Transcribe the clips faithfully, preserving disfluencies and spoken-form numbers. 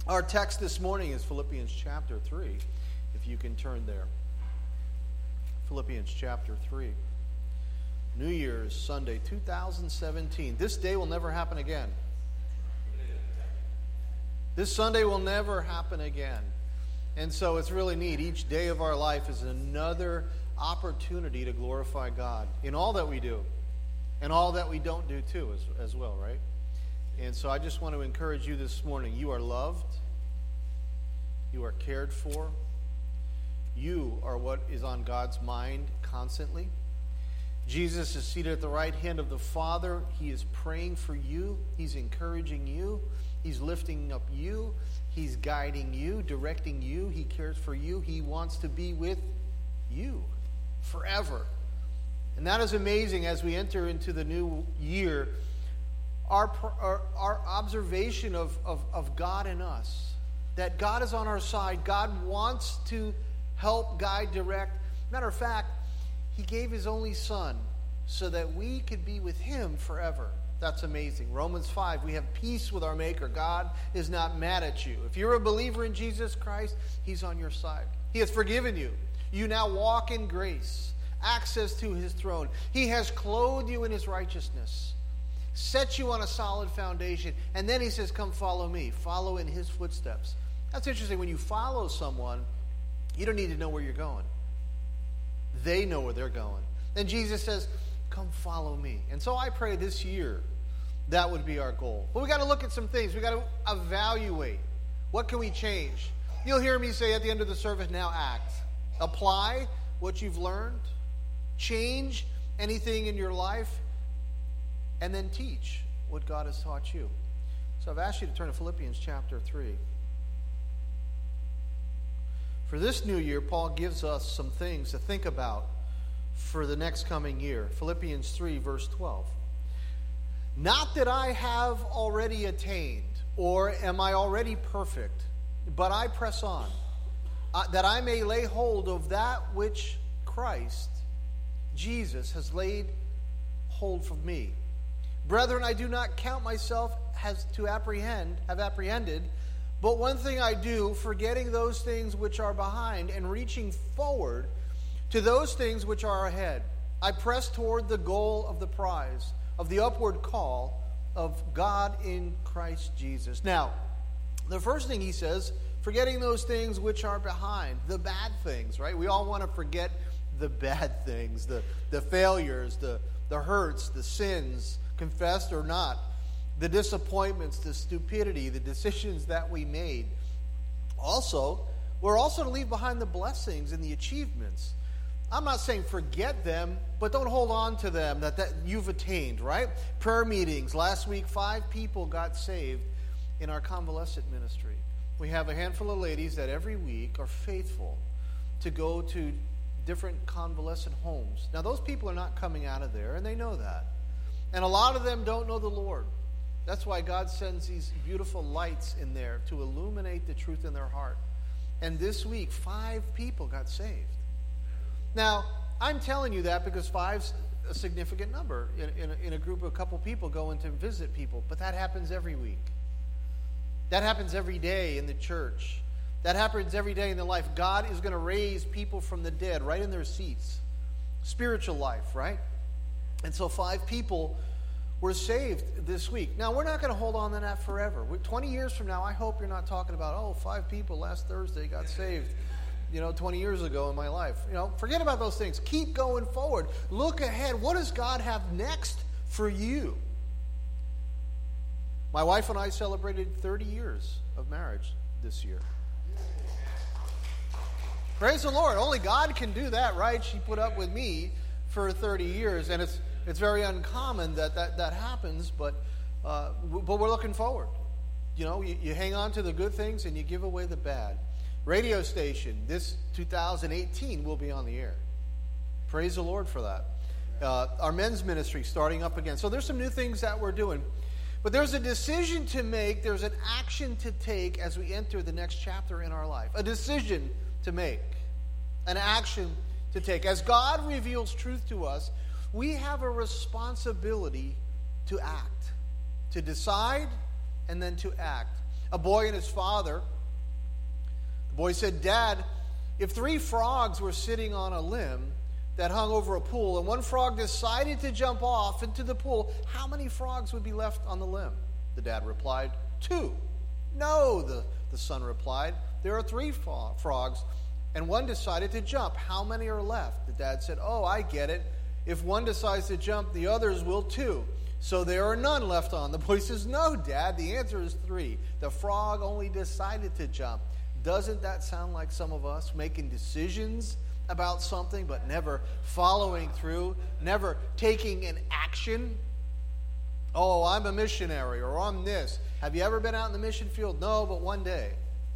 Our text this morning is Philippians chapter three, if you can turn there. Philippians chapter three. New Year's Sunday, two thousand seventeen. This day will never happen again. This Sunday will never happen again. And so it's really neat. Each day of our life is another opportunity to glorify God in all that we do. And all that we don't do too as, as well, right? And so I just want to encourage you this morning. You are loved. You are cared for. You are what is on God's mind constantly. Jesus is seated at the right hand of the Father. He is praying for you. He's encouraging you. He's lifting up you. He's guiding you, directing you. He cares for you. He wants to be with you forever. And that is amazing as we enter into the new year. Our, our, our observation of, of, of God in us, that God is on our side. God wants to help, guide, direct. Matter of fact, He gave His only Son so that we could be with Him forever. That's amazing. Romans five, we have peace with our Maker. God is not mad at you. If you're a believer in Jesus Christ, He's on your side. He has forgiven you. You now walk in grace, access to His throne. He has clothed you in His righteousness, set you on a solid foundation, and then He says, come follow me. Follow in His footsteps. That's interesting. When you follow someone, you don't need to know where you're going. They know where they're going. And Jesus says, come follow me. And so I pray this year that would be our goal. But we got to look at some things. We got to evaluate. What can we change? You'll hear me say at the end of the service, now act. Apply what you've learned. Change anything in your life. And then teach what God has taught you. So I've asked you to turn to Philippians chapter three. For this new year, Paul gives us some things to think about for the next coming year. Philippians three, verse twelve. Not that I have already attained, or am I already perfect, but I press on, uh, that I may lay hold of that which Christ, Jesus, has laid hold of me. Brethren, I do not count myself as to apprehend, have apprehended, but one thing I do, forgetting those things which are behind and reaching forward to those things which are ahead, I press toward the goal of the prize of the upward call of God in Christ Jesus. Now, the first thing he says, forgetting those things which are behind, the bad things, right? We all want to forget the bad things, the, the failures, the, the hurts, the sins, confessed or not, the disappointments, the stupidity, the decisions that we made. Also, we're also to leave behind the blessings and the achievements. I'm not saying forget them, but don't hold on to them that, that you've attained, right? Prayer meetings. Last week, five people got saved in our convalescent ministry. We have a handful of ladies that every week are faithful to go to different convalescent homes. Now, those people are not coming out of there, and they know that. And a lot of them don't know the Lord. That's why God sends these beautiful lights in there to illuminate the truth in their heart. And this week, five people got saved. Now, I'm telling you that because five's a significant number in, in, a, in a group of a couple people going to visit people. But that happens every week. That happens every day in the church. That happens every day in their life. God is going to raise people from the dead right in their seats. Spiritual life, right? And so five people were saved this week. Now, we're not going to hold on to that forever. We're, twenty years from now, I hope you're not talking about, oh, five people last Thursday got saved, you know, twenty years ago in my life. You know, forget about those things. Keep going forward. Look ahead. What does God have next for you? My wife and I celebrated thirty years of marriage this year. Praise the Lord. Only God can do that, right? She put up with me for thirty years, and it's it's very uncommon that that, that happens, but uh, but we're looking forward. You know, you, you hang on to the good things and you give away the bad. Radio station, this two thousand eighteen will be on the air. Praise the Lord for that. Uh, our men's ministry starting up again. So there's some new things that we're doing. But there's a decision to make. There's an action to take as we enter the next chapter in our life. A decision to make. An action to take. As God reveals truth to us, we have a responsibility to act. To decide and then to act. a boy and his father. The boy said, "Dad, if three frogs were sitting on a limb that hung over a pool, and one frog decided to jump off into the pool, how many frogs would be left on the limb?" The dad replied, "Two." "No," the, the son replied, "there are three fro- frogs, and one decided to jump. How many are left?" The dad said, "Oh, I get it. If one decides to jump, the others will too. So there are none left on." The boy says, "No, Dad, the answer is three. The frog only decided to jump." Doesn't that sound like some of us making decisions about something but never following through, never taking an action? "Oh, I'm a missionary," or "I'm this." Have you ever been out in the mission field? "No, but one day."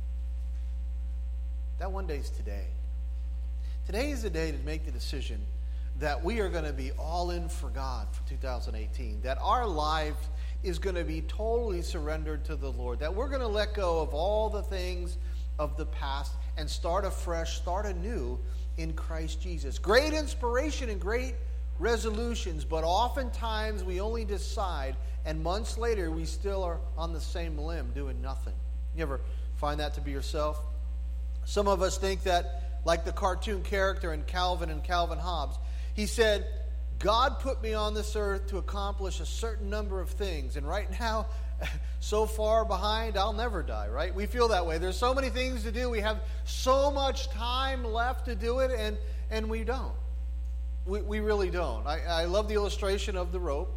That one day is today. Today is the day to make the decision that we are going to be all in for God for two thousand eighteen, that our life is going to be totally surrendered to the Lord, that we're going to let go of all the things of the past and start afresh, start anew in Christ Jesus. Great inspiration and great resolutions, but oftentimes we only decide, and months later we still are on the same limb doing nothing. You ever find that to be yourself? Some of us think that, like the cartoon character in Calvin and Calvin Hobbes, he said, "God put me on this earth to accomplish a certain number of things, and right now, so far behind, I'll never die," right? We feel that way. There's so many things to do. We have so much time left to do it, and, and we don't. We, we really don't. I, I love the illustration of the rope.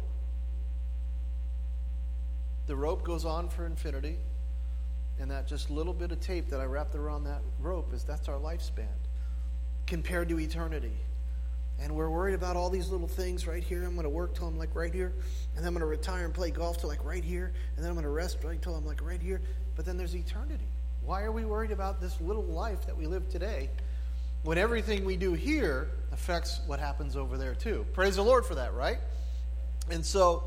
The rope goes on for infinity, and that just little bit of tape that I wrapped around that rope is that's our lifespan compared to eternity. And we're worried about all these little things right here. I'm going to work till I'm like right here. And then I'm going to retire and play golf till like right here. And then I'm going to rest right till I'm like right here. But then there's eternity. Why are we worried about this little life that we live today when everything we do here affects what happens over there too? Praise the Lord for that, right? And so,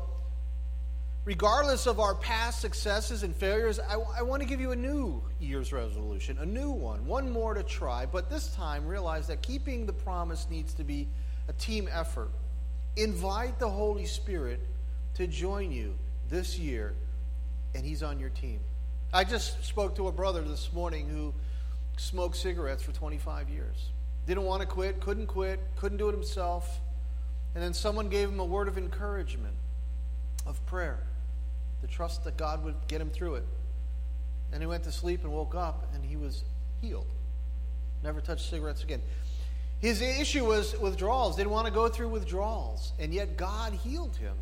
regardless of our past successes and failures, I, I want to give you a new year's resolution, a new one, one more to try. But this time, realize that keeping the promise needs to be a team effort. Invite the Holy Spirit to join you this year, and He's on your team. I just spoke to a brother this morning who smoked cigarettes for twenty-five years. Didn't want to quit, couldn't quit, couldn't do it himself. And then someone gave him a word of encouragement, of prayer, to trust that God would get him through it. And he went to sleep and woke up, and he was healed. Never touched cigarettes again. His issue was withdrawals. Didn't want to go through withdrawals, and yet God healed him.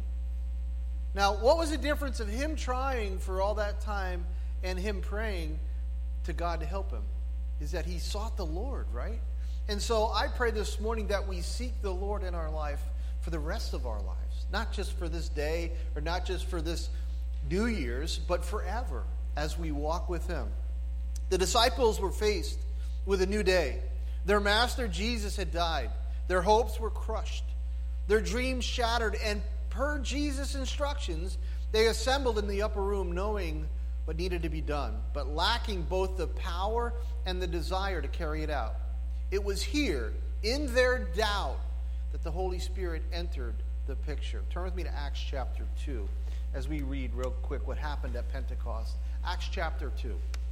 Now, what was the difference of him trying for all that time and him praying to God to help him? Is that he sought the Lord, right? And so I pray this morning that we seek the Lord in our life for the rest of our lives. Not just for this day, or not just for this New Year's, but forever as we walk with Him. The disciples were faced with a new day. Their master Jesus had died. Their hopes were crushed. Their dreams shattered. And per Jesus' instructions, they assembled in the upper room knowing what needed to be done, but lacking both the power and the desire to carry it out. It was here, in their doubt, that the Holy Spirit entered the picture. Turn with me to Acts chapter two as we read real quick what happened at Pentecost. Acts chapter two.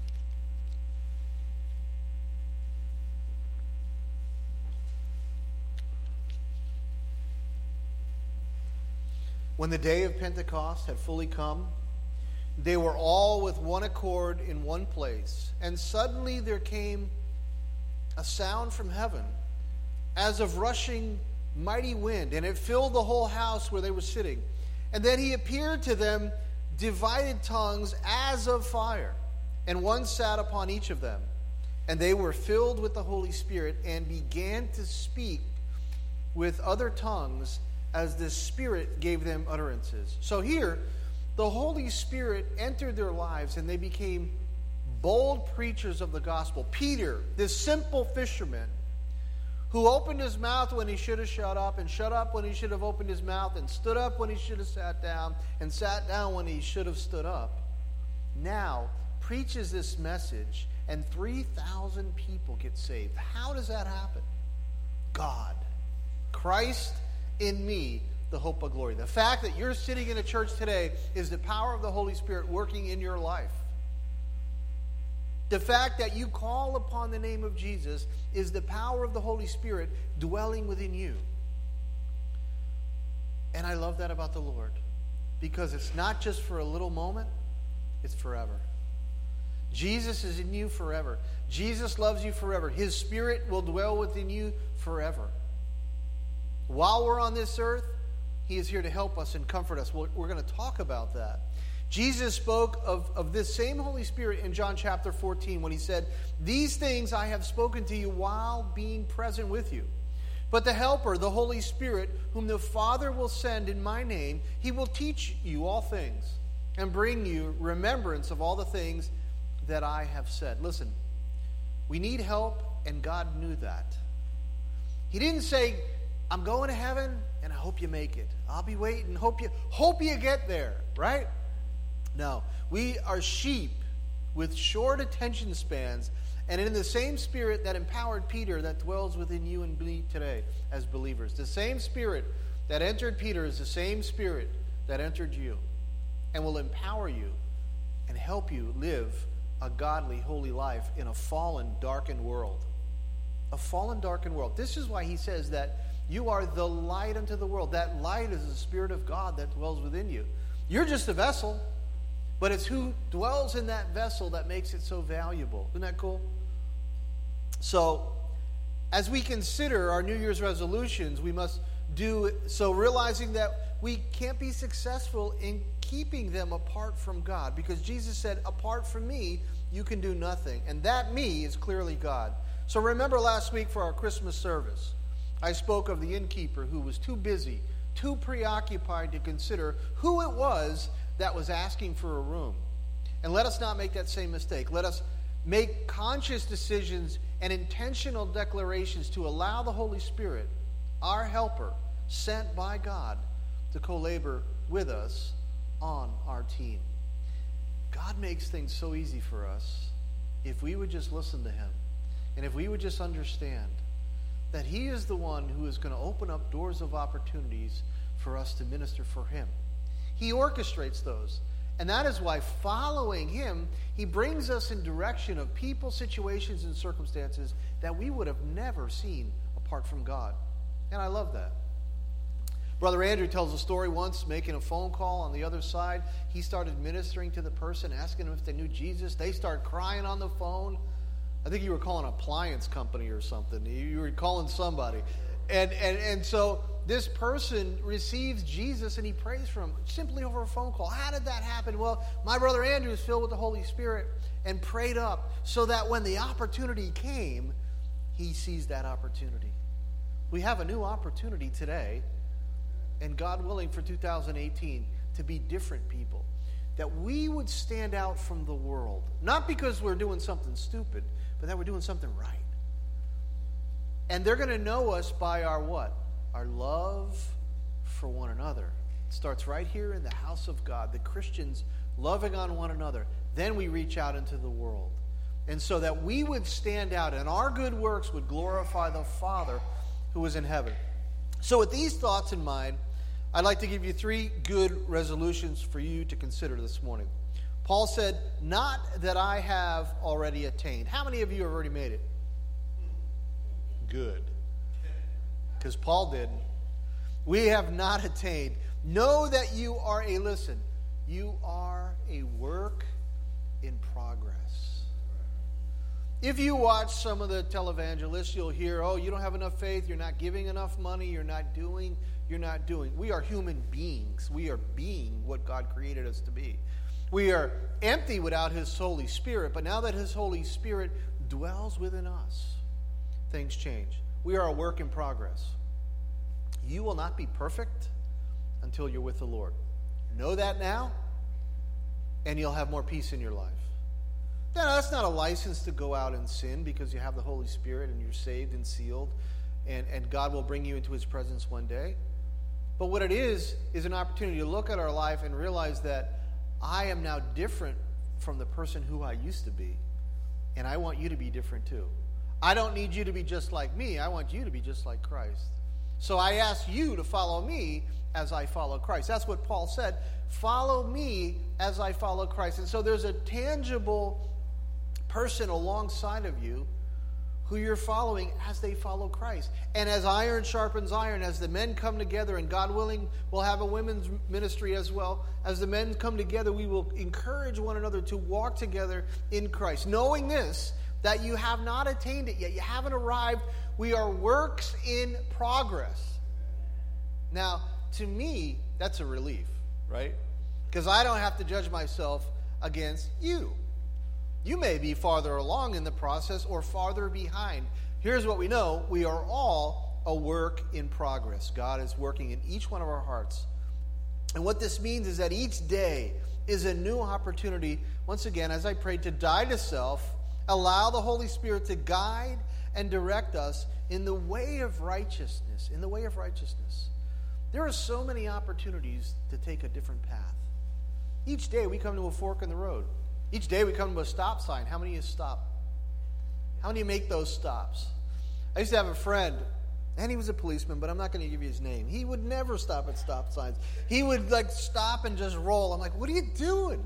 When the day of Pentecost had fully come, they were all with one accord in one place. And suddenly there came a sound from heaven, as of rushing mighty wind, and it filled the whole house where they were sitting. And then he appeared to them, divided tongues as of fire, and one sat upon each of them. And they were filled with the Holy Spirit and began to speak with other tongues as the Spirit gave them utterances. So here, the Holy Spirit entered their lives and they became bold preachers of the gospel. Peter, this simple fisherman, who opened his mouth when he should have shut up, and shut up when he should have opened his mouth, and stood up when he should have sat down, and sat down when he should have stood up, now preaches this message, and three thousand people get saved. How does that happen? God. Christ in me, the hope of glory. The fact that you're sitting in a church today is the power of the Holy Spirit working in your life. The fact that you call upon the name of Jesus is the power of the Holy Spirit dwelling within you. And I love that about the Lord, because it's not just for a little moment, it's forever. Jesus is in you forever. Jesus loves you forever. His Spirit will dwell within you forever. While we're on this earth, He is here to help us and comfort us. We're, we're going to talk about that. Jesus spoke of, of this same Holy Spirit in John chapter fourteen when He said, "These things I have spoken to you while being present with you. But the Helper, the Holy Spirit, whom the Father will send in my name, He will teach you all things and bring you remembrance of all the things that I have said." Listen, we need help, and God knew that. He didn't say, "I'm going to heaven, and I hope you make it. I'll be waiting. Hope you, hope you get there," right? No, we are sheep with short attention spans, and in the same Spirit that empowered Peter that dwells within you and me today as believers. The same Spirit that entered Peter is the same Spirit that entered you and will empower you and help you live a godly, holy life in a fallen, darkened world. A fallen, darkened world. This is why He says that you are the light unto the world. That light is the Spirit of God that dwells within you. You're just a vessel. But it's who dwells in that vessel that makes it so valuable. Isn't that cool? So, as we consider our New Year's resolutions, we must do so realizing that we can't be successful in keeping them apart from God. Because Jesus said, "Apart from me, you can do nothing." And that me is clearly God. So remember last week for our Christmas service, I spoke of the innkeeper who was too busy, too preoccupied to consider who it was that was asking for a room. And let us not make that same mistake. Let us make conscious decisions and intentional declarations to allow the Holy Spirit, our helper, sent by God, to co-labor with us on our team. God makes things so easy for us if we would just listen to Him. And if we would just understand that He is the one who is going to open up doors of opportunities for us to minister for Him. He orchestrates those. And that is why following Him, He brings us in direction of people, situations, and circumstances that we would have never seen apart from God. And I love that. Brother Andrew tells a story once, making a phone call on the other side. He started ministering to the person, asking them if they knew Jesus. They start crying on the phone. I think you were calling an appliance company or something. You were calling somebody. And, and, and so this person receives Jesus and he prays for him simply over a phone call. How did that happen? Well, my brother Andrew was filled with the Holy Spirit and prayed up so that when the opportunity came, he seized that opportunity. We have a new opportunity today, and God willing for two thousand eighteen, to be different people. That we would stand out from the world. Not because we're doing something stupid, but that we're doing something right. And they're going to know us by our what? Our love for one another. It starts right here in the house of God. The Christians loving on one another. Then we reach out into the world. And so that we would stand out and our good works would glorify the Father who is in heaven. So with these thoughts in mind, I'd like to give you three good resolutions for you to consider this morning. Paul said, "Not that I have already attained." How many of you have already made it? Good. Because Paul didn't. We have not attained. Know that you are a, listen, you are a work in progress. If you watch some of the televangelists, you'll hear, oh, you don't have enough faith, you're not giving enough money, you're not doing, you're not doing. We are human beings. We are being what God created us to be. We are empty without His Holy Spirit, but now that His Holy Spirit dwells within us, things change. We are a work in progress. You will not be perfect until you're with the Lord. Know that now, and you'll have more peace in your life. Now, that's not a license to go out and sin because you have the Holy Spirit and you're saved and sealed, and, and God will bring you into His presence one day. But what it is, is an opportunity to look at our life and realize that I am now different from the person who I used to be, and I want you to be different too. I don't need you to be just like me. I want you to be just like Christ. So I ask you to follow me as I follow Christ. That's what Paul said. Follow me as I follow Christ. And so there's a tangible person alongside of you who you're following as they follow Christ. And as iron sharpens iron, as the men come together, and God willing, we'll have a women's ministry as well. As the men come together, we will encourage one another to walk together in Christ. Knowing this, that you have not attained it yet. You haven't arrived. We are works in progress. Now, to me, that's a relief, right? Because I don't have to judge myself against you. You may be farther along in the process or farther behind. Here's what we know. We are all a work in progress. God is working in each one of our hearts. And what this means is that each day is a new opportunity, once again, as I prayed, to die to self, allow the Holy Spirit to guide and direct us in the way of righteousness, in the way of righteousness. There are so many opportunities to take a different path. Each day we come to a fork in the road. Each day we come to a stop sign. How many of you stop? How many of you make those stops? I used to have a friend, and he was a policeman, but I'm not going to give you his name. He would never stop at stop signs. He would like stop and just roll. I'm like, what are you doing?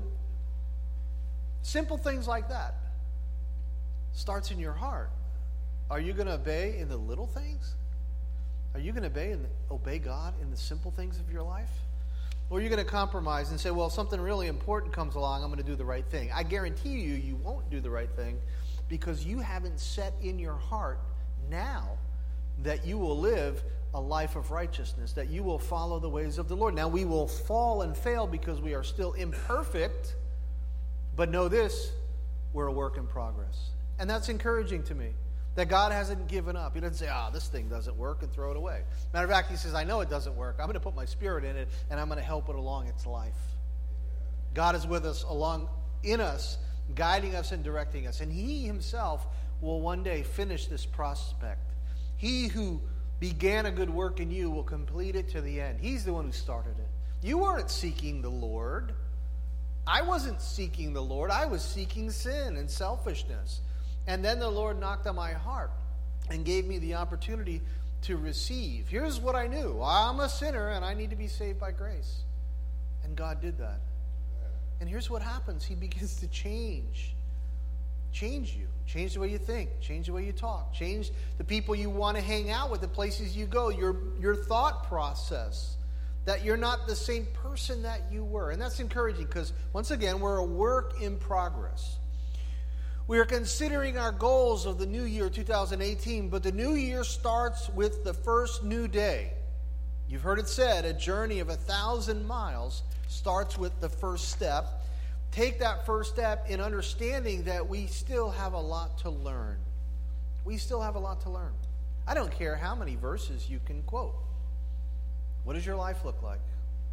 Simple things like that. Starts in your heart. Are you going to obey in the little things? Are you going to obey, in the, obey God in the simple things of your life? Or are you going to compromise and say, well, something really important comes along, I'm going to do the right thing? I guarantee you, you won't do the right thing because you haven't set in your heart now that you will live a life of righteousness, that you will follow the ways of the Lord. Now, we will fall and fail because we are still imperfect, but know this, we're a work in progress. And that's encouraging to me. That God hasn't given up. He doesn't say, ah, oh, this thing doesn't work, and throw it away. Matter of fact, he says, I know it doesn't work. I'm going to put my spirit in it, and I'm going to help it along its life. God is with us, along in us, guiding us and directing us. And he himself will one day finish this prospect. He who began a good work in you will complete it to the end. He's the one who started it. You weren't seeking the Lord. I wasn't seeking the Lord. I was seeking sin and selfishness. And then the Lord knocked on my heart and gave me the opportunity to receive. Here's what I knew. I'm a sinner and I need to be saved by grace. And God did that. And here's what happens. He begins to change. Change you. Change the way you think. Change the way you talk. Change the people you want to hang out with, the places you go, your, your thought process. That you're not the same person that you were. And that's encouraging because, once again, we're a work in progress. We are considering our goals of the new year, two thousand eighteen, but the new year starts with the first new day. You've heard it said, a journey of a thousand miles starts with the first step. Take that first step in understanding that we still have a lot to learn. We still have a lot to learn. I don't care how many verses you can quote. What does your life look like?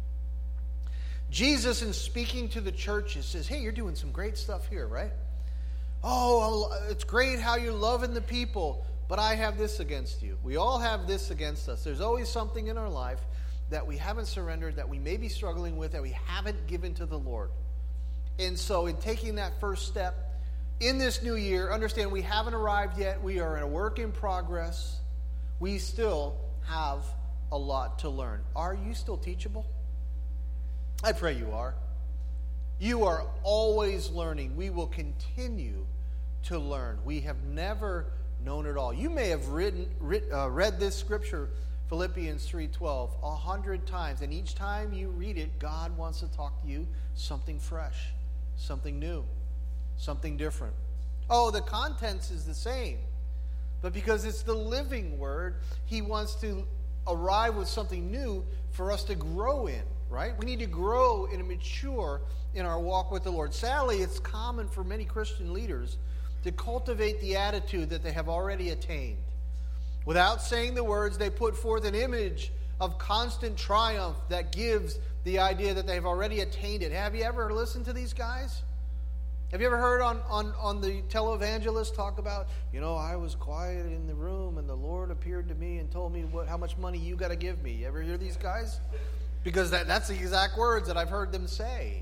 Jesus, in speaking to the churches, says, hey, you're doing some great stuff here, right? Oh, it's great how you're loving the people, but I have this against you. We all have this against us. There's always something in our life that we haven't surrendered, that we may be struggling with, that we haven't given to the Lord. And so in taking that first step in this new year, understand we haven't arrived yet. We are in a work in progress. We still have a lot to learn. Are you still teachable? I pray you are. You are always learning. We will continue to learn. We have never known it all. You may have written, writ, uh, read this scripture, Philippians three twelve, a hundred times. And each time you read it, God wants to talk to you something fresh, something new, something different. Oh, the contents is the same. But because it's the living word, he wants to arrive with something new for us to grow in, right? We need to grow and mature in our walk with the Lord. Sadly, it's common for many Christian leaders to cultivate the attitude that they have already attained. Without saying the words, they put forth an image of constant triumph that gives the idea that they've already attained it. Have you ever listened to these guys? Have you ever heard on, on, on the televangelist talk about, you know, I was quiet in the room and the Lord appeared to me and told me what how much money you got to give me? You ever hear these guys? Because that, that's the exact words that I've heard them say.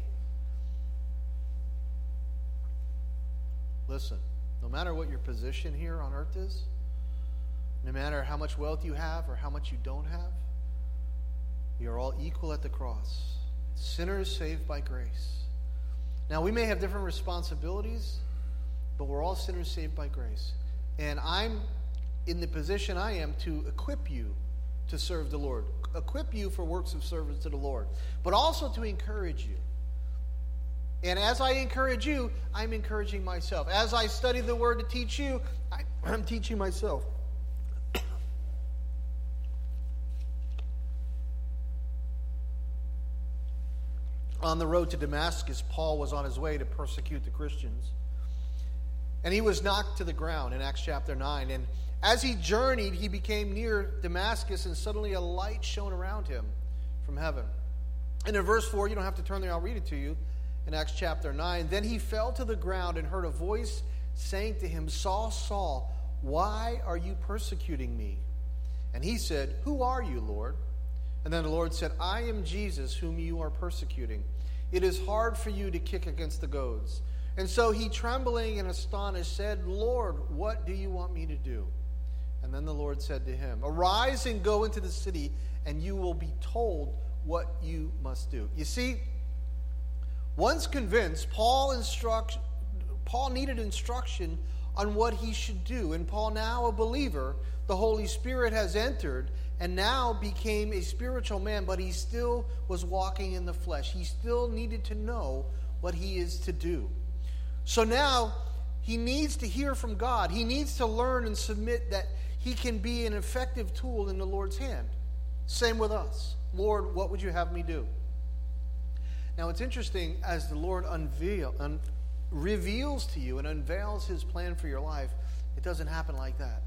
Listen, no matter what your position here on earth is, no matter how much wealth you have or how much you don't have, we are all equal at the cross. Sinners saved by grace. Now, we may have different responsibilities, but we're all sinners saved by grace. And I'm in the position I am to equip you to serve the Lord, equip you for works of service to the Lord, but also to encourage you. And as I encourage you, I'm encouraging myself. As I study the Word to teach you, I, I'm teaching myself. On the road to Damascus, Paul was on his way to persecute the Christians. And he was knocked to the ground in Acts chapter nine. And as he journeyed, he became near Damascus, and suddenly a light shone around him from heaven. And in verse four, you don't have to turn there, I'll read it to you. In Acts chapter nine, then he fell to the ground and heard a voice saying to him, Saul, Saul, why are you persecuting me? And he said, Who are you, Lord? And then the Lord said, I am Jesus, whom you are persecuting. It is hard for you to kick against the goads. And so he, trembling and astonished, said, Lord, what do you want me to do? And then the Lord said to him, Arise and go into the city, and you will be told what you must do. You see, once convinced, Paul instruct, Paul needed instruction on what he should do. And Paul, now a believer, the Holy Spirit has entered and now became a spiritual man, but he still was walking in the flesh. He still needed to know what he is to do. So now he needs to hear from God. He needs to learn and submit that he can be an effective tool in the Lord's hand. Same with us. Lord, what would you have me do? Now it's interesting, as the Lord unveil, un, reveals to you and unveils his plan for your life, it doesn't happen like that.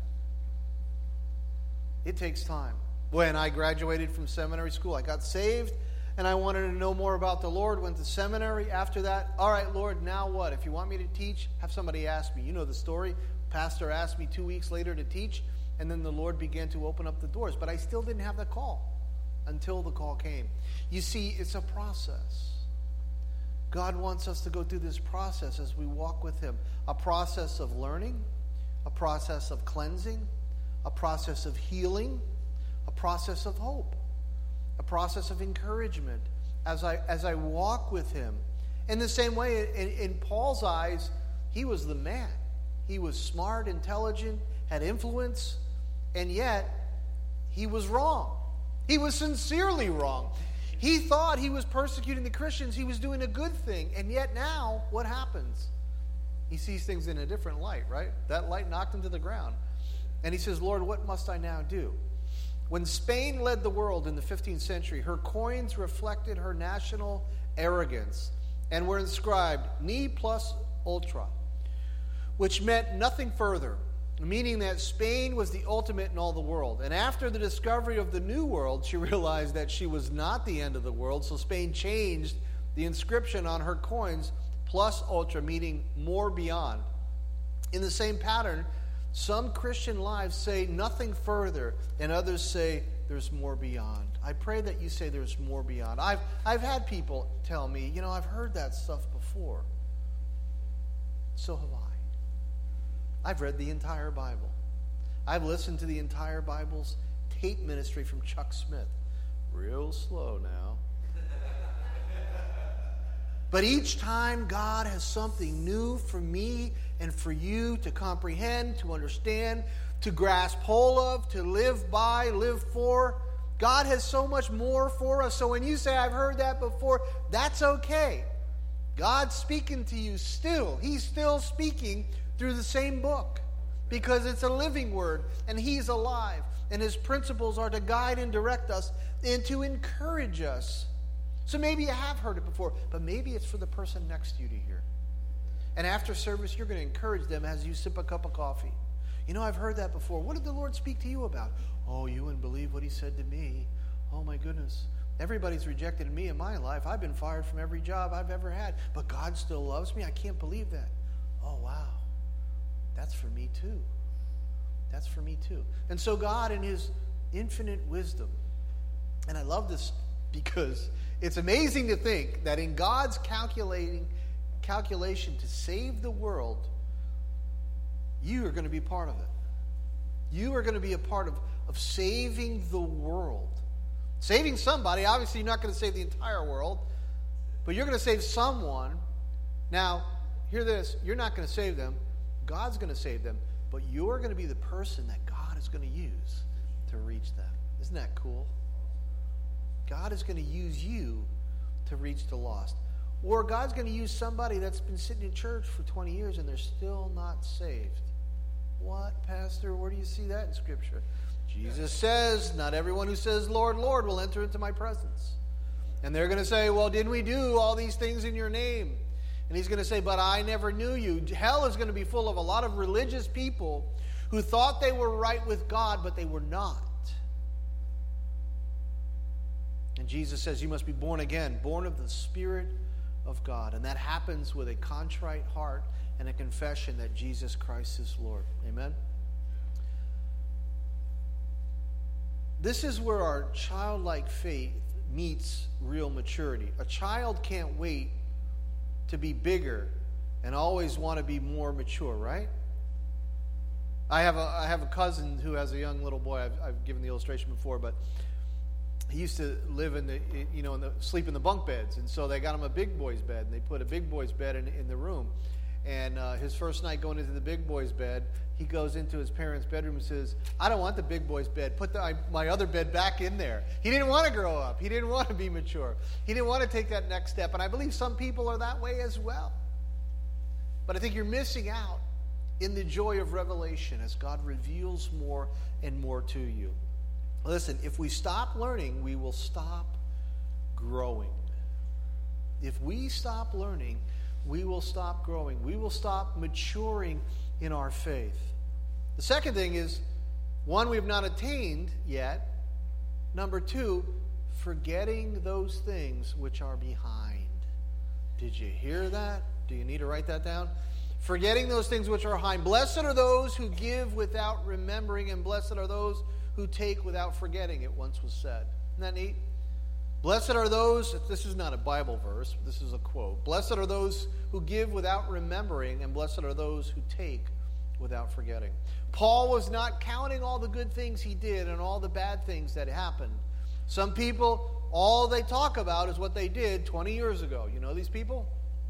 It takes time. When I graduated from seminary school, I got saved and I wanted to know more about the Lord, went to seminary. After that, all right, Lord, now what? If you want me to teach, have somebody ask me. You know the story. Pastor asked me two weeks later to teach, and then the Lord began to open up the doors. But I still didn't have the call until the call came. You see, it's a process. God wants us to go through this process as we walk with him. A process of learning, a process of cleansing, a process of healing, a process of hope, a process of encouragement as I as I walk with him. In the same way, in, in Paul's eyes, he was the man. He was smart, intelligent, had influence, and yet he was wrong. He was sincerely wrong. He thought he was persecuting the Christians. He was doing a good thing. And yet now, what happens? He sees things in a different light, right? That light knocked him to the ground. And he says, Lord, what must I now do? When Spain led the world in the fifteenth century, her coins reflected her national arrogance and were inscribed ne plus ultra, which meant nothing further, meaning that Spain was the ultimate in all the world. And after the discovery of the New World, she realized that she was not the end of the world, so Spain changed the inscription on her coins, plus ultra, meaning more beyond. In the same pattern, some Christian lives say nothing further, and others say there's more beyond. I pray that you say there's more beyond. I've, I've had people tell me, you know, I've heard that stuff before. So have I. I've read the entire Bible. I've listened to the entire Bible's tape ministry from Chuck Smith. Real slow now. But each time God has something new for me and for you to comprehend, to understand, to grasp hold of, to live by, live for. God has so much more for us. So when you say, I've heard that before, that's okay. God's speaking to you still. He's still speaking through the same book because it's a living word and he's alive. And his principles are to guide and direct us and to encourage us. So maybe you have heard it before, but maybe it's for the person next to you to hear. And after service, you're going to encourage them as you sip a cup of coffee. You know, I've heard that before. What did the Lord speak to you about? Oh, you wouldn't believe what he said to me. Oh, my goodness. Everybody's rejected me in my life. I've been fired from every job I've ever had, but God still loves me. I can't believe that. Oh, wow. That's for me too. That's for me too. And so God, in his infinite wisdom, and I love this because it's amazing to think that in God's calculating calculation to save the world, you are going to be part of it. You are going to be a part of, of saving the world. Saving somebody. Obviously, you're not going to save the entire world, but you're going to save someone. Now, hear this. You're not going to save them. God's going to save them, but you're going to be the person that God is going to use to reach them. Isn't that cool? God is going to use you to reach the lost. Or God's going to use somebody that's been sitting in church for twenty years and they're still not saved. What, Pastor? Where do you see that in Scripture? Jesus says, not everyone who says, Lord, Lord, will enter into my presence. And they're going to say, well, didn't we do all these things in your name? And he's going to say, but I never knew you. Hell is going to be full of a lot of religious people who thought they were right with God, but they were not. And Jesus says, you must be born again, born of the Spirit of God. And that happens with a contrite heart and a confession that Jesus Christ is Lord. Amen? This is where our childlike faith meets real maturity. A child can't wait to be bigger and always want to be more mature, right? I have a I have a cousin who has a young little boy. I've, I've given the illustration before, but he used to live in the you know in the sleep in the bunk beds, and so they got him a big boy's bed, and they put a big boy's bed in in the room. And uh, his first night going into the big boy's bed, he goes into his parents' bedroom and says, I don't want the big boy's bed. Put the, I, my other bed back in there. He didn't want to grow up. He didn't want to be mature. He didn't want to take that next step. And I believe some people are that way as well. But I think you're missing out in the joy of revelation as God reveals more and more to you. Listen, if we stop learning, we will stop growing. If we stop learning, we will stop growing. We will stop maturing in our faith. The second thing is, one, we have not attained yet. Number two, forgetting those things which are behind. Did you hear that? Do you need to write that down? Forgetting those things which are behind. Blessed are those who give without remembering, and blessed are those who take without forgetting, it once was said. Isn't that neat? Blessed are those, this is not a Bible verse, this is a quote. Blessed are those who give without remembering, and blessed are those who take without forgetting. Paul was not counting all the good things he did and all the bad things that happened. Some people, all they talk about is what they did twenty years ago. You know these people?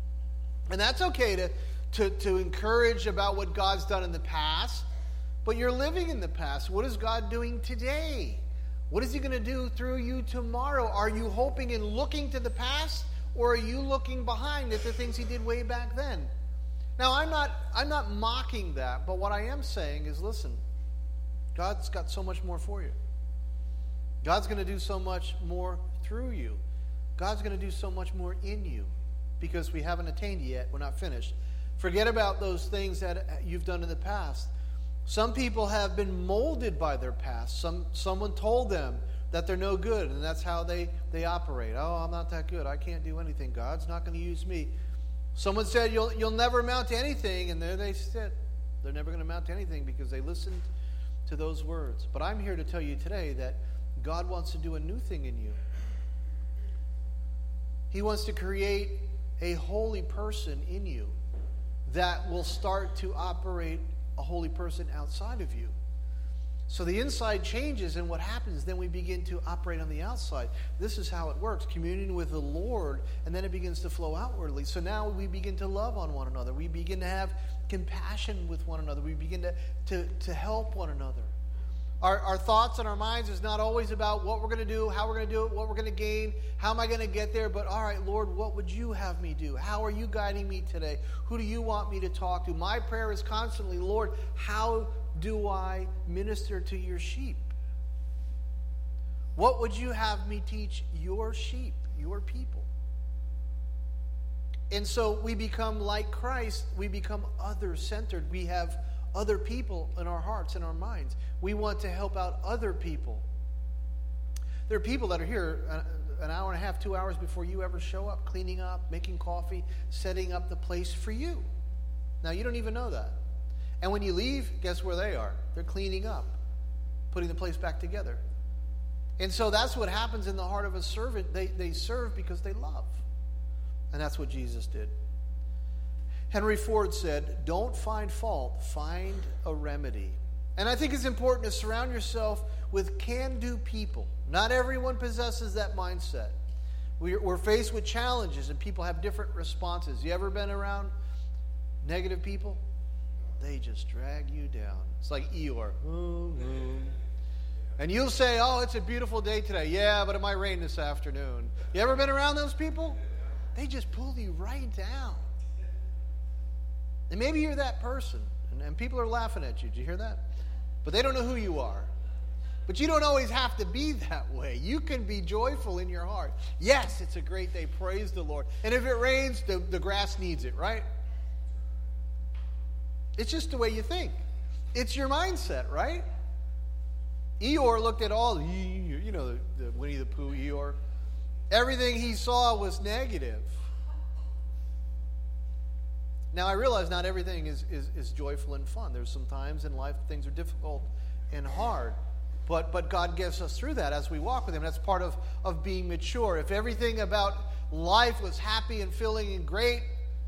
And that's okay to, to, to encourage about what God's done in the past, but you're living in the past. What is God doing today? What is he going to do through you tomorrow? Are you hoping and looking to the past, or are you looking behind at the things he did way back then? Now, I'm not I'm not mocking that, but what I am saying is, listen, God's got so much more for you. God's going to do so much more through you. God's going to do so much more in you, because we haven't attained yet. We're not finished. Forget about those things that you've done in the past. Some people have been molded by their past. Some someone told them that they're no good, and that's how they, they operate. Oh, I'm not that good. I can't do anything. God's not going to use me. Someone said you'll you'll never amount to anything, and there they sit. They're never going to amount to anything because they listened to those words. But I'm here to tell you today that God wants to do a new thing in you. He wants to create a holy person in you that will start to operate a holy person outside of you. So the inside changes, and what happens, then we begin to operate on the outside. This is how it works. Communion with the Lord, and then it begins to flow outwardly. So now we begin to love on one another. We begin to have compassion with one another. We begin to, to, to help one another. Our, our thoughts and our minds is not always about what we're going to do, how we're going to do it, what we're going to gain, how am I going to get there, but all right, Lord, what would you have me do? How are you guiding me today? Who do you want me to talk to? My prayer is constantly, Lord, how do I minister to your sheep? What would you have me teach your sheep, your people? And so we become like Christ. We become other-centered. We have other people in our hearts and our minds. We want to help out other people. There are people that are here an hour and a half, two hours before you ever show up, cleaning up, making coffee, setting up the place for you. Now, you don't even know that. And when you leave, guess where they are? They're cleaning up, putting the place back together. And so that's what happens in the heart of a servant. They, they serve because they love. And that's what Jesus did. Henry Ford said, don't find fault, find a remedy. And I think it's important to surround yourself with can-do people. Not everyone possesses that mindset. We're, we're faced with challenges, and people have different responses. You ever been around negative people? they just drag you down. It's like Eeyore. And you'll say, oh, it's a beautiful day today. Yeah, but it might rain this afternoon. You ever been around those people? They just pull you right down. And maybe you're that person, and, and people are laughing at you. Did you hear that? But they don't know who you are. But you don't always have to be that way. You can be joyful in your heart. Yes, it's a great day. Praise the Lord. And if it rains, the, the grass needs it, right? It's just the way you think. It's your mindset, right? Eeyore looked at all, you know, the, the Winnie the Pooh Eeyore. Everything he saw was negative. Now, I realize not everything is, is, is joyful and fun. There's some times in life things are difficult and hard. But but God gets us through that as we walk with Him. That's part of, of being mature. If everything about life was happy and filling and great,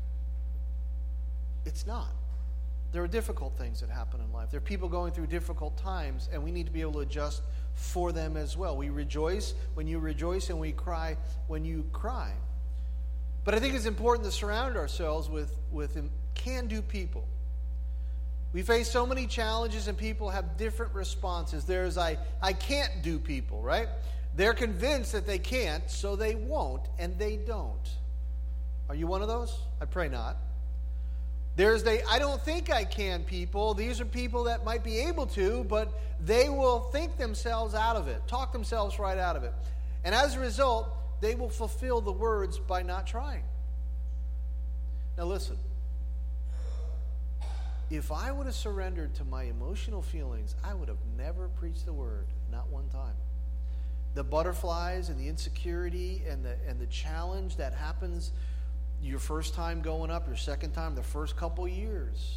it's not. There are difficult things that happen in life. There are people going through difficult times, and we need to be able to adjust for them as well. We rejoice when you rejoice, and we cry when you cry. But I think it's important to surround ourselves with, with can-do people. We face so many challenges, and people have different responses. There's I, I can't do people, right? They're convinced that they can't, so they won't, and they don't. Are you one of those? I pray not. There's the I don't think I can people. These are people that might be able to, but they will think themselves out of it, talk themselves right out of it. And as a result, they will fulfill the words by not trying. Now listen. If I would have surrendered to my emotional feelings, I would have never preached the word, not one time. The butterflies and the insecurity and the and the challenge that happens your first time going up, your second time, the first couple years.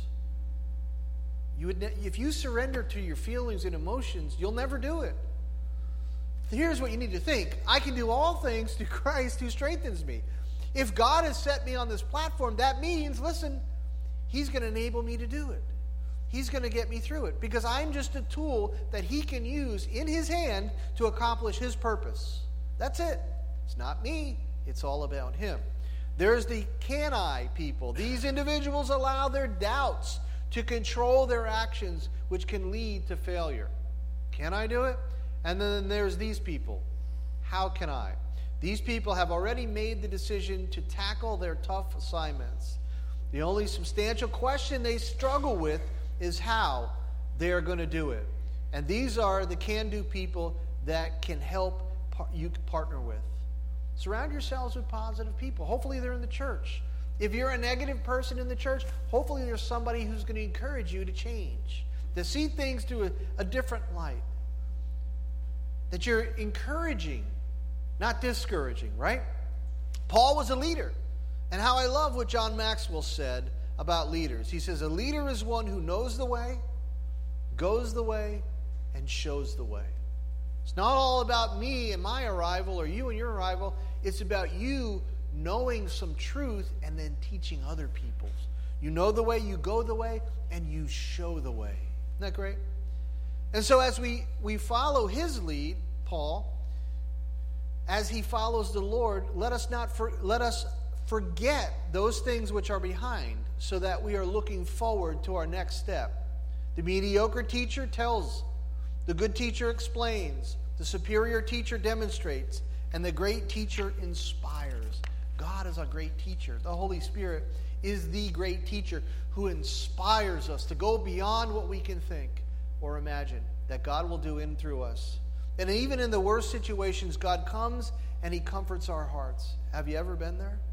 You would, ne- if you surrender to your feelings and emotions, you'll never do it. Here's what you need to think. I can do all things through Christ who strengthens me. If God has set me on this platform, that means, listen, He's going to enable me to do it. He's going to get me through it because I'm just a tool that He can use in His hand to accomplish His purpose. That's it. It's not me. It's all about Him. There's the can I people. These individuals allow their doubts to control their actions, which can lead to failure. Can I do it? And then there's these people. How can I? These people have already made the decision to tackle their tough assignments. The only substantial question they struggle with is how they are going to do it. And these are the can-do people that can help par- you partner with. Surround yourselves with positive people. Hopefully they're in the church. If you're a negative person in the church, hopefully there's somebody who's going to encourage you to change, to see things through a, a different light. That you're encouraging, not discouraging, right? Paul was a leader. And how I love what John Maxwell said about leaders. He says, a leader is one who knows the way, goes the way, and shows the way. It's not all about me and my arrival or you and your arrival. It's about you knowing some truth and then teaching other people. You know the way, you go the way, and you show the way. Isn't that great? And so as we, we follow his lead, Paul, as he follows the Lord, let us not for, let us forget those things which are behind so that we are looking forward to our next step. The mediocre teacher tells, the good teacher explains, the superior teacher demonstrates, and the great teacher inspires. God is a great teacher. The Holy Spirit is the great teacher who inspires us to go beyond what we can think or imagine that God will do in and through us. And even in the worst situations, God comes and He comforts our hearts. Have you ever been there?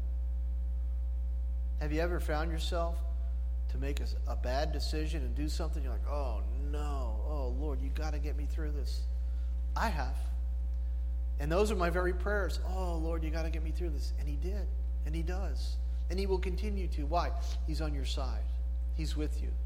Have you ever found yourself to make a, a bad decision and do something? You're like, oh no, oh Lord, you got to get me through this. I have. And those are my very prayers. Oh Lord, you got to get me through this. And He did. And He does. And He will continue to. Why? He's on your side. He's with you.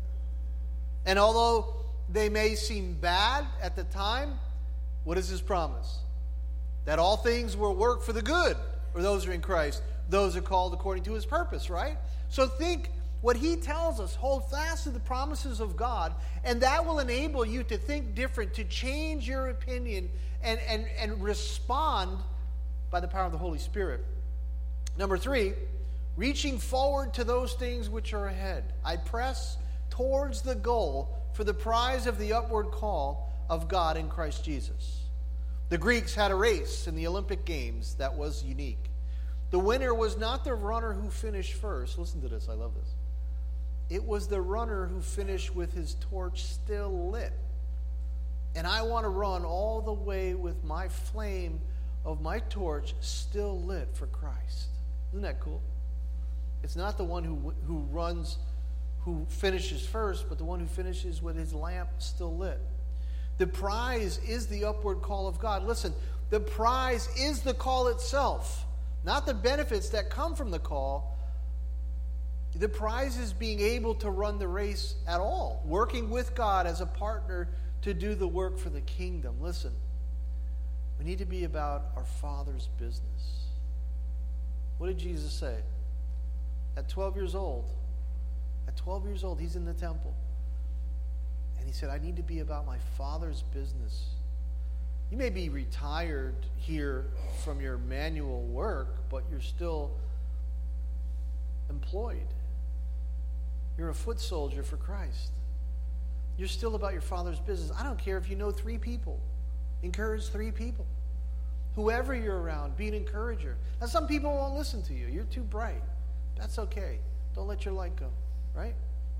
And although they may seem bad at the time, what is His promise? That all things will work for the good for those who are in Christ. Those are called according to His purpose, right? So think what He tells us. Hold fast to the promises of God, and that will enable you to think different, to change your opinion, and, and, and respond by the power of the Holy Spirit. Number three, reaching forward to those things which are ahead. I press towards the goal for the prize of the upward call of God in Christ Jesus. The Greeks had a race in the Olympic Games that was unique. The winner was not the runner who finished first. Listen to this, I love this. It was the runner who finished with his torch still lit. And I want to run all the way with my flame of my torch still lit for Christ. Isn't that cool? It's not the one who who runs, who finishes first, but the one who finishes with his lamp still lit. The prize is the upward call of God. Listen, the prize is the call itself, not the benefits that come from the call. The prize is being able to run the race at all, working with God as a partner to do the work for the kingdom. Listen, we need to be about our Father's business. What did Jesus say? At twelve years old, at twelve years old, he's in the temple. And he said, I need to be about my Father's business. You may be retired here from your manual work, but you're still employed. You're a foot soldier for Christ. You're still about your Father's business. I don't care if you know three people. Encourage three people. Whoever you're around, be an encourager. Now, some people won't listen to you. You're too bright. That's okay. Don't let your light go, right?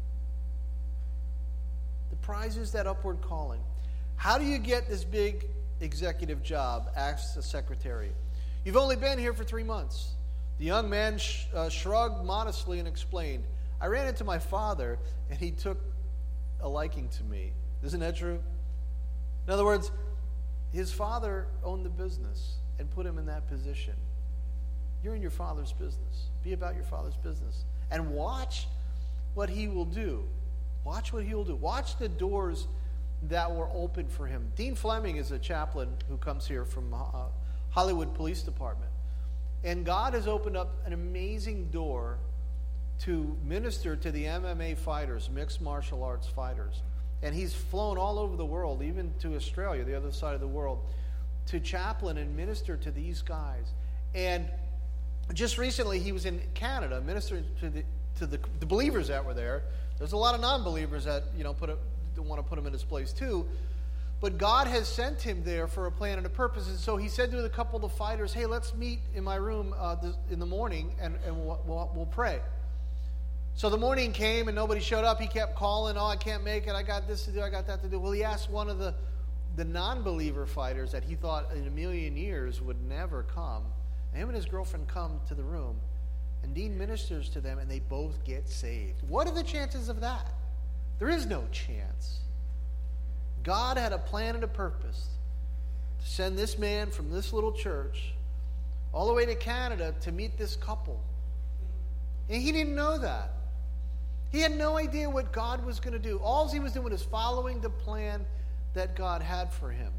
The prize is that upward calling. How do you get this big executive job? Asks the secretary. You've only been here for three months. The young man sh- uh, shrugged modestly and explained, I ran into my father, and he took a liking to me. Isn't that true? In other words, his father owned the business and put him in that position. You're in your Father's business. Be about your Father's business. And watch what he will do. Watch what he will do. Watch the doors that were open for him. Dean Fleming is a chaplain who comes here from uh, Hollywood Police Department. And God has opened up an amazing door to minister to the M M A fighters, mixed martial arts fighters. And he's flown all over the world, even to Australia, the other side of the world, to chaplain and minister to these guys. And just recently, he was in Canada ministering to the to the, the believers that were there. There's a lot of non-believers that you know put a, want to put him in his place too. But God has sent him there for a plan and a purpose. And so he said to a couple of fighters, "Hey, let's meet in my room uh, this, in the morning, and, and we'll, we'll, we'll pray." So the morning came and nobody showed up. He kept calling, "Oh, I can't make it. I got this to do. I got that to do." Well, he asked one of the the non-believer fighters that he thought in a million years would never come. And him and his girlfriend come to the room, and Dean ministers to them, and they both get saved. What are the chances of that? There is no chance. God had a plan and a purpose to send this man from this little church all the way to Canada to meet this couple. And he didn't know that. He had no idea what God was going to do. All he was doing was following the plan that God had for him.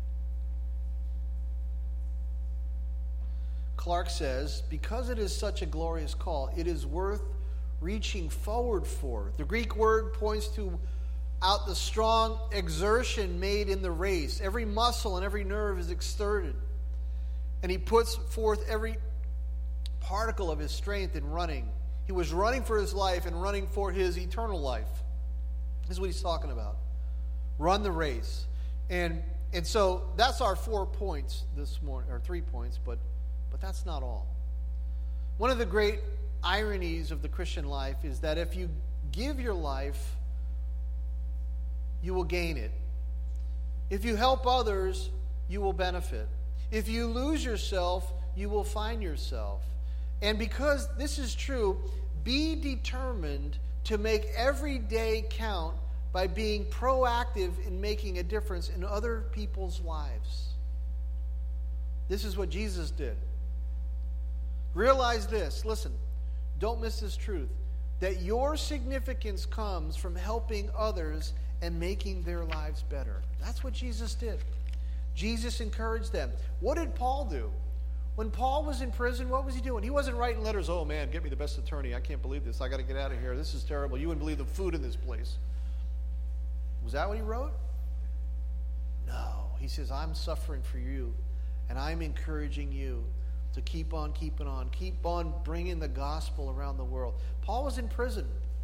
Clark says, because it is such a glorious call, it is worth reaching forward for. The Greek word points to out the strong exertion made in the race. Every muscle and every nerve is exerted. And he puts forth every particle of his strength in running. He was running for his life and running for his eternal life. This is what he's talking about. Run the race. And and so that's our four points this morning, or three points, but but that's not all. One of the great ironies of the Christian life is that if you give your life, you will gain it. If you help others, you will benefit. If you lose yourself, you will find yourself. And because this is true, be determined to make every day count by being proactive in making a difference in other people's lives. This is what Jesus did. Realize this. Listen, don't miss this truth. That your significance comes from helping others and making their lives better. That's what Jesus did. Jesus encouraged them. What did Paul do? When Paul was in prison, what was he doing? He wasn't writing letters, "Oh man, get me the best attorney. I can't believe this. I got to get out of here. This is terrible. You wouldn't believe the food in this place." Was that what he wrote? No. He says, "I'm suffering for you, and I'm encouraging you to keep on keeping on. Keep on bringing the gospel around the world." Paul was in prison.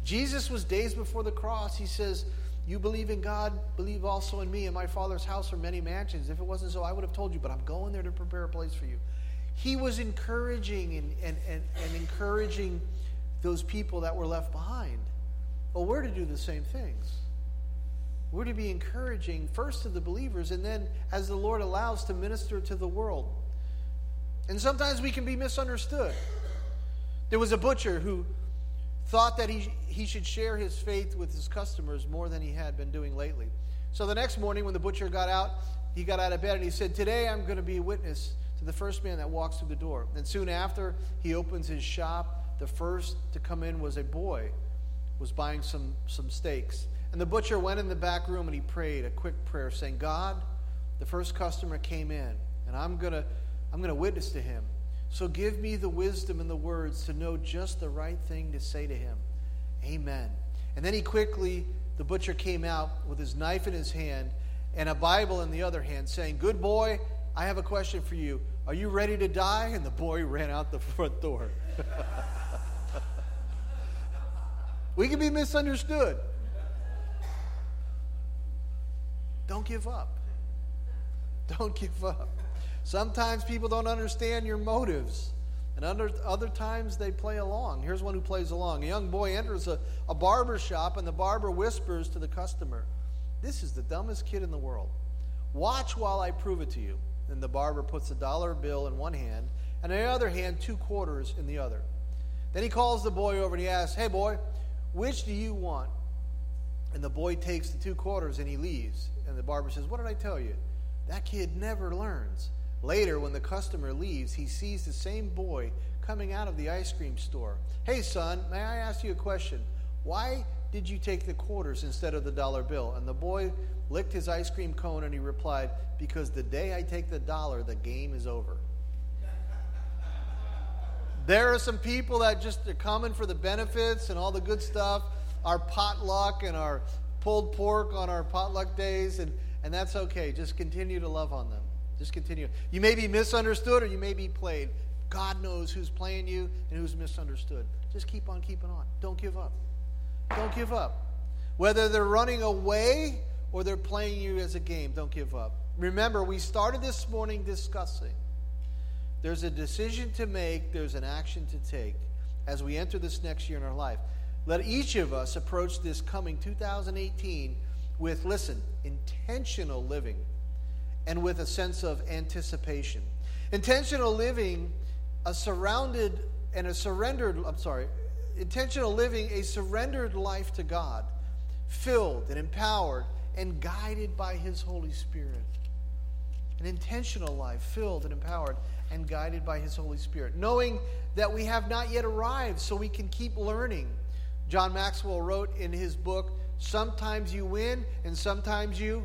Jesus was days before the cross. He says, you believe in God, believe also in me. In my Father's house are many mansions. If it wasn't so, I would have told you, but I'm going there to prepare a place for you. He was encouraging and, and, and, and encouraging those people that were left behind. Well, we're to do the same things. We're to be encouraging first to the believers, and then, as the Lord allows, to minister to the world. And sometimes we can be misunderstood. There was a butcher who thought that he, he should share his faith with his customers more than he had been doing lately. So the next morning when the butcher got out, he got out of bed and he said, today I'm going to be a witness to the first man that walks through the door. And soon after, he opens his shop. The first to come in was a boy, was buying some, some steaks. And the butcher went in the back room and he prayed a quick prayer saying, God, the first customer came in and I'm going to I'm going to witness to him. So give me the wisdom and the words to know just the right thing to say to him. Amen. And then he quickly, the butcher came out with his knife in his hand and a Bible in the other hand saying, good boy, I have a question for you. Are you ready to die? And the boy ran out the front door. We can be misunderstood. Don't give up. Don't give up. Sometimes people don't understand your motives. And other, other times they play along. Here's one who plays along. A young boy enters a, a barber shop and the barber whispers to the customer, this is the dumbest kid in the world. Watch while I prove it to you. And the barber puts a dollar bill in one hand and in the other hand two quarters in the other. Then he calls the boy over and he asks, hey boy, which do you want? And the boy takes the two quarters and he leaves. And the barber says, what did I tell you? That kid never learns. Later, when the customer leaves, he sees the same boy coming out of the ice cream store. Hey, son, may I ask you a question? Why did you take the quarters instead of the dollar bill? And the boy licked his ice cream cone and he replied, because the day I take the dollar, the game is over. There are some people that just are coming for the benefits and all the good stuff, our potluck and our pulled pork on our potluck days, and, and that's okay. Just continue to love on them. Just continue. You may be misunderstood or you may be played. God knows who's playing you and who's misunderstood. Just keep on keeping on. Don't give up. Don't give up. Whether they're running away or they're playing you as a game, don't give up. Remember, we started this morning discussing there's a decision to make, there's an action to take as we enter this next year in our life. Let each of us approach this coming two thousand eighteen with, listen, intentional living. And with a sense of anticipation. Intentional living, a surrounded and a surrendered, I'm sorry, intentional living, a surrendered life to God, filled and empowered and guided by His Holy Spirit. An intentional life, filled and empowered and guided by His Holy Spirit. Knowing that we have not yet arrived, so we can keep learning. John Maxwell wrote in his book, sometimes you win and sometimes you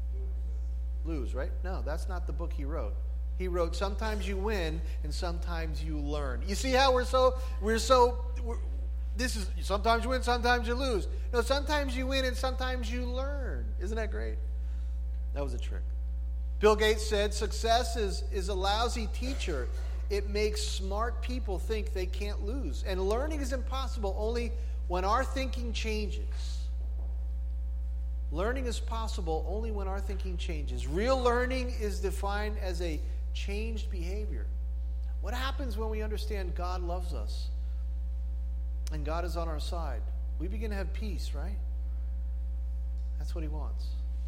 lose, right? No, that's not the book he wrote. He wrote, sometimes you win and sometimes you learn. You see how we're so, we're so, we're, this is, sometimes you win, sometimes you lose. No, sometimes you win and sometimes you learn. Isn't that great? That was a trick. Bill Gates said, success is, is a lousy teacher. It makes smart people think they can't lose. And learning is impossible only when our thinking changes. Learning is possible only when our thinking changes. Real learning is defined as a changed behavior. What happens when we understand God loves us and God is on our side? We begin to have peace, right? That's what He wants.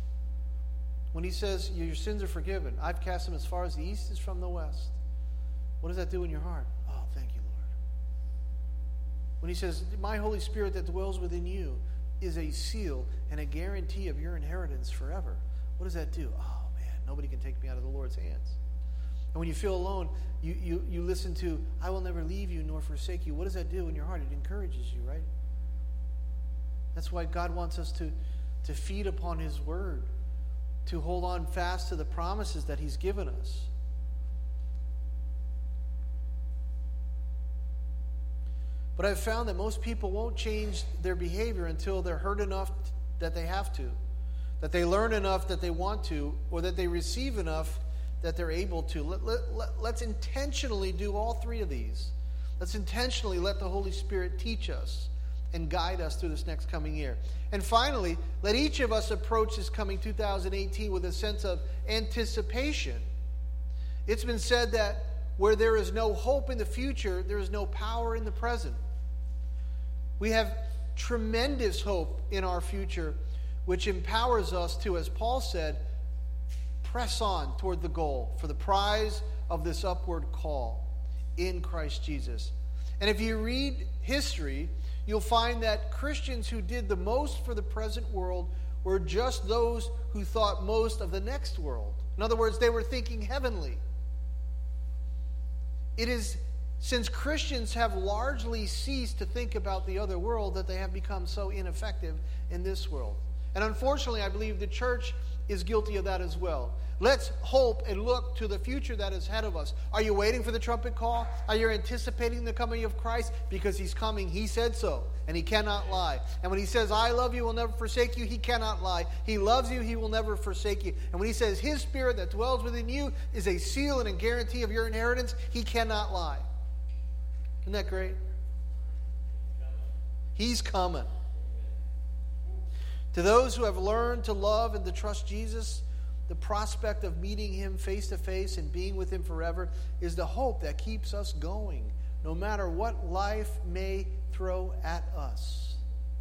When He says, your sins are forgiven, I've cast them as far as the east is from the west. What does that do in your heart? Oh, thank you, Lord. When He says, my Holy Spirit that dwells within you is a seal and a guarantee of your inheritance forever. What does that do? Oh, man, nobody can take me out of the Lord's hands. And when you feel alone, you, you, you listen to, I will never leave you nor forsake you. What does that do in your heart? It encourages you, right? That's why God wants us to, to feed upon His word, to hold on fast to the promises that He's given us. But I've found that most people won't change their behavior until they're hurt enough that they have to, that they learn enough that they want to, or that they receive enough that they're able to. Let, let, let, let's intentionally do all three of these. Let's intentionally let the Holy Spirit teach us and guide us through this next coming year. And finally, let each of us approach this coming two thousand eighteen with a sense of anticipation. It's been said that where there is no hope in the future, there is no power in the present. We have tremendous hope in our future, which empowers us to, as Paul said, press on toward the goal for the prize of this upward call in Christ Jesus. And if you read history, you'll find that Christians who did the most for the present world were just those who thought most of the next world. In other words, they were thinking heavenly. It is since Christians have largely ceased to think about the other world that they have become so ineffective in this world. And unfortunately, I believe the church is guilty of that as well. Let's hope and look to the future that is ahead of us. Are you waiting for the trumpet call? Are you anticipating the coming of Christ? Because he's coming. He said so, and he cannot lie. And when he says, I love you, will never forsake you, he cannot lie. He loves you, he will never forsake you. And when he says his spirit that dwells within you is a seal and a guarantee of your inheritance, he cannot lie. Isn't that great? He's coming. To those who have learned to love and to trust Jesus, the prospect of meeting him face to face and being with him forever is the hope that keeps us going, no matter what life may throw at us.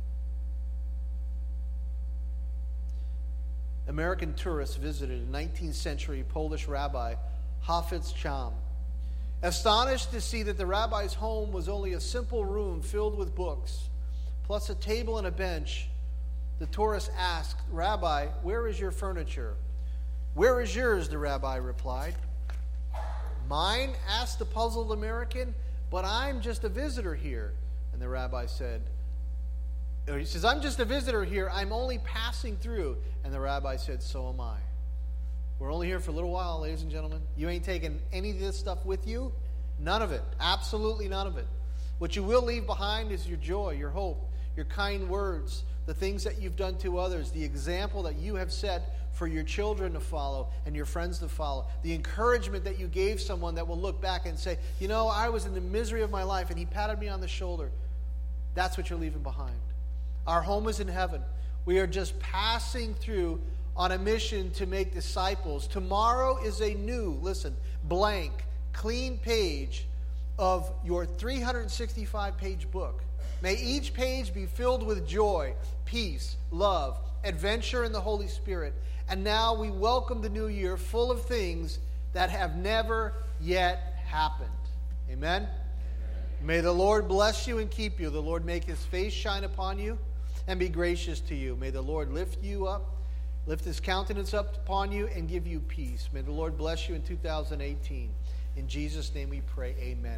American tourists visited a nineteenth century Polish rabbi, Hafiz Chaim. Astonished to see that the rabbi's home was only a simple room filled with books, plus a table and a bench, the tourist asked, Rabbi, where is your furniture? Where is yours? The rabbi replied. Mine? Asked the puzzled American, but I'm just a visitor here. And the rabbi said, he says, I'm just a visitor here. I'm only passing through. And the rabbi said, so am I. We're only here for a little while, ladies and gentlemen. You ain't taking any of this stuff with you. None of it. Absolutely none of it. What you will leave behind is your joy, your hope, your kind words, the things that you've done to others, the example that you have set for your children to follow and your friends to follow, the encouragement that you gave someone that will look back and say, you know, I was in the misery of my life and he patted me on the shoulder. That's what you're leaving behind. Our home is in heaven. We are just passing through on a mission to make disciples. Tomorrow is a new, listen, blank, clean page of your three hundred sixty-five page book. May each page be filled with joy, peace, love, adventure in the Holy Spirit. And now we welcome the new year full of things that have never yet happened. Amen? Amen. May the Lord bless you and keep you. The Lord make his face shine upon you and be gracious to you. May the Lord lift you up, lift his countenance up upon you and give you peace. May the Lord bless you in two thousand eighteen. In Jesus' name we pray, amen.